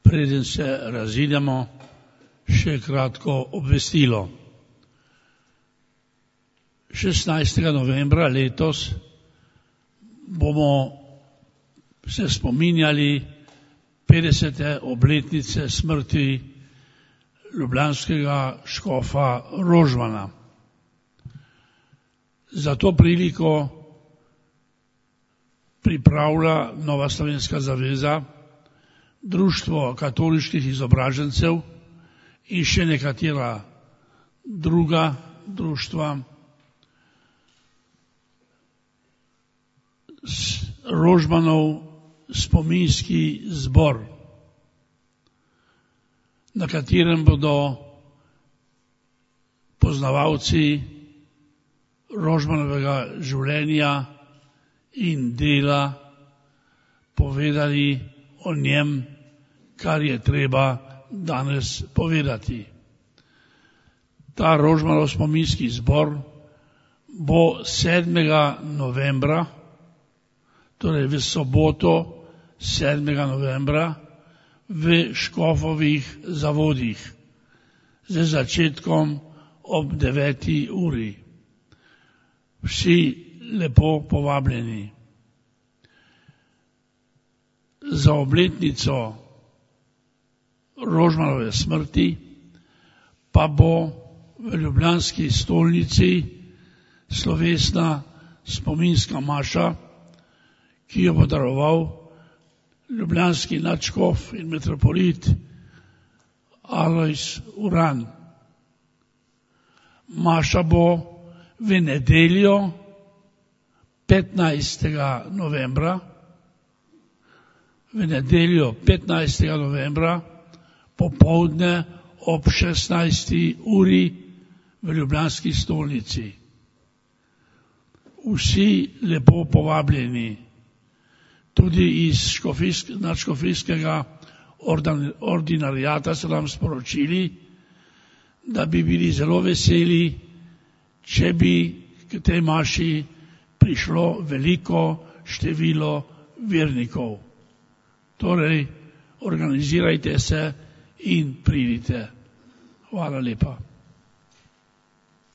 Preden se razidemo, še kratko obvestilo. 16. novembra letos bomo se spominjali 50. obletnice smrti ljubljanskega škofa Rožmana. Za to priliko pripravlja Nova slovenska zaveza, Društvo katoliških izobražencev in še nekatera druga društva Rožmanov spominski zbor, na katerem bodo poznavalci Rožmanovega življenja in dela povedali o njem, kar je treba danes povedati. Ta Rožmanov spominski zbor bo 7. novembra, torej v soboto 7. novembra, v Škofovih zavodih, z začetkom ob 9. uri. Vsi lepo povabljeni. Za obletnico Rožmanove smrti pa bo v ljubljanski stolnici slovesna spominska maša, ki jo bo daroval ljubljanski nadškof in metropolit Alojz Uran. Maša bo v nedeljo 15. novembra, popoldne ob 16. uri v ljubljanski stolnici. Vsi lepo povabljeni, tudi iz nadškofijskega ordinariata so nam sporočili, da bi bili zelo veseli, če bi k tej maši prišlo veliko število vernikov. Torej, organizirajte se in pridite. Hvala lepa.